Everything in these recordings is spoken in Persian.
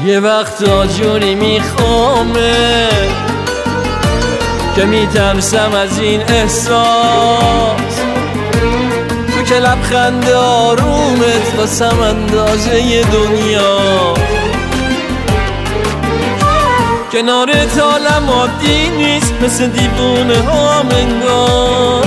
یه وقتا جوری میخوامه که میترسم از این احساس، تو که لبخند آرومت واسم اندازه دنیا، کنارت حالم عادی نیست، مثل دیوونه ها انگار،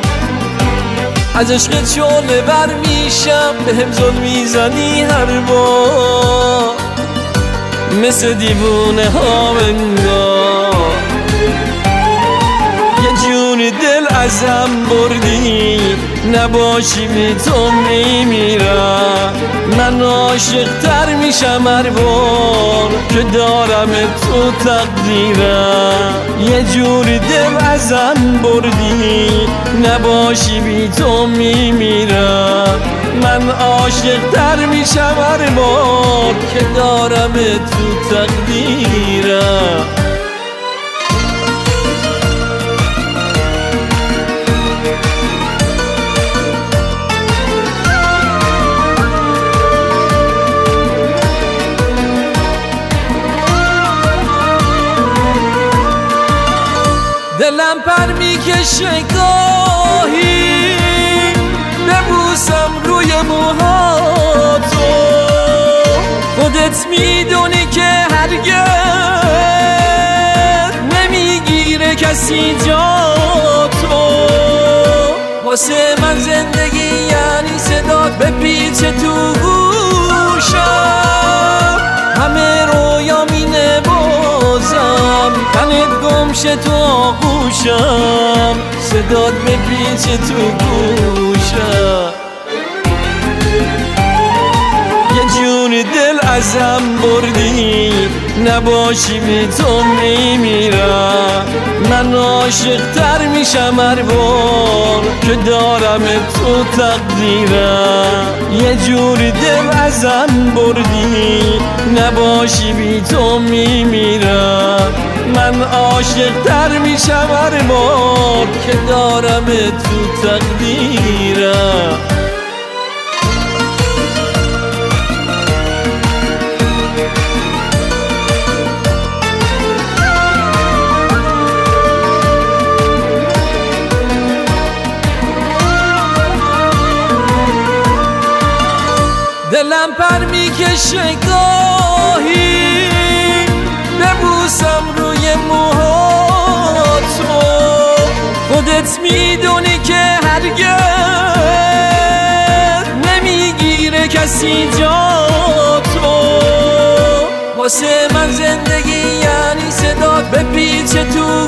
از عشقت شعله بر میشم، بهم ظلم میزنی هر بار، مثل دیوونه ها انگار. یه جوری دل ازم بردی، نباشی بی تو میمیرم، من عاشق تر میشم هر بار که دارم تو تقدیرم. یه جوری دل ازم بردی، نباشی بی تو میمیرم، من عاشق تر میشم هر بار که دارم تو تقدیرم. دلم پر میکشه گاهی ببوسم روی موهاتو، خودت میدونی که هرگز نمیگیره کسی جاتو، واسه من زندگی یعنی صدات بپیچه تو گوشم، همه رویا مینه بازم، تنت گمشه تو آغوشم، صدات بپیچه تو گوشم. یه جوری دل ازم بردی، نباشی بی تو میمیرم، من عاشق تر میشم هر بار که دارم تو تقدیرم. یه جوری دل ازم بردی، نباشی بی تو میمیرم، من عاشق تر میشم هر بار که دارم تو تقدیرم. دلم پر میکشه گاهی ببوسم روی موهاتو، خودت میدونی که هرگز نمیگیره کسی جاتو، واسه من زندگی یعنی صدات بپیچه تو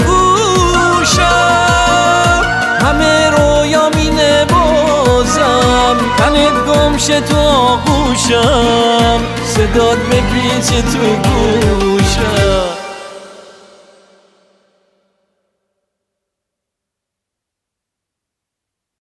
گوشم، همه رویا مینه بازم، تنت گمشه تو آغوشم، صدات بپیچه تو گوشم.